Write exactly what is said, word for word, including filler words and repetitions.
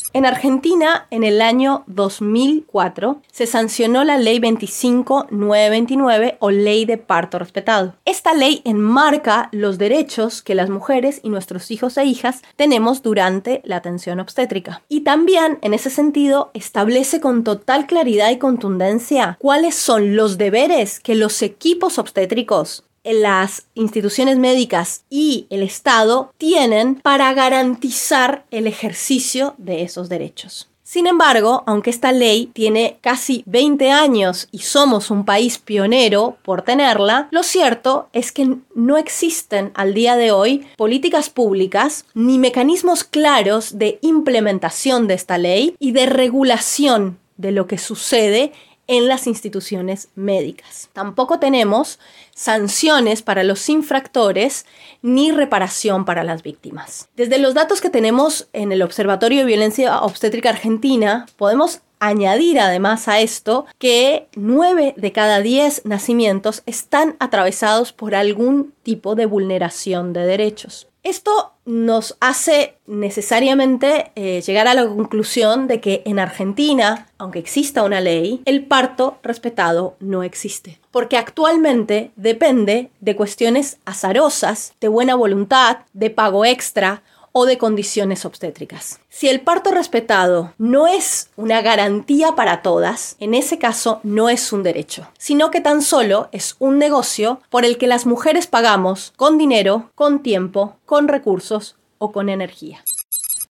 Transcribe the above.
En Argentina, en el año dos mil cuatro, se sancionó la Ley veinticinco mil novecientos veintinueve o Ley de Parto Respetado. Esta ley enmarca los derechos que las mujeres y nuestros hijos e hijas tenemos durante la atención obstétrica. Y también, en ese sentido, establece con total claridad y contundencia cuáles son los deberes que los equipos obstétricos, las instituciones médicas y el Estado tienen para garantizar el ejercicio de esos derechos. Sin embargo, aunque esta ley tiene casi veinte años y somos un país pionero por tenerla, lo cierto es que no existen al día de hoy políticas públicas ni mecanismos claros de implementación de esta ley y de regulación de lo que sucede en las instituciones médicas. Tampoco tenemos sanciones para los infractores ni reparación para las víctimas. Desde los datos que tenemos en el Observatorio de Violencia Obstétrica Argentina, podemos añadir además a esto que nueve de cada diez nacimientos están atravesados por algún tipo de vulneración de derechos. Esto nos hace necesariamente eh, llegar a la conclusión de que en Argentina, aunque exista una ley, el parto respetado no existe. Porque actualmente depende de cuestiones azarosas, de buena voluntad, de pago extra o de condiciones obstétricas. Si el parto respetado no es una garantía para todas, en ese caso no es un derecho, sino que tan solo es un negocio por el que las mujeres pagamos con dinero, con tiempo, con recursos o con energía.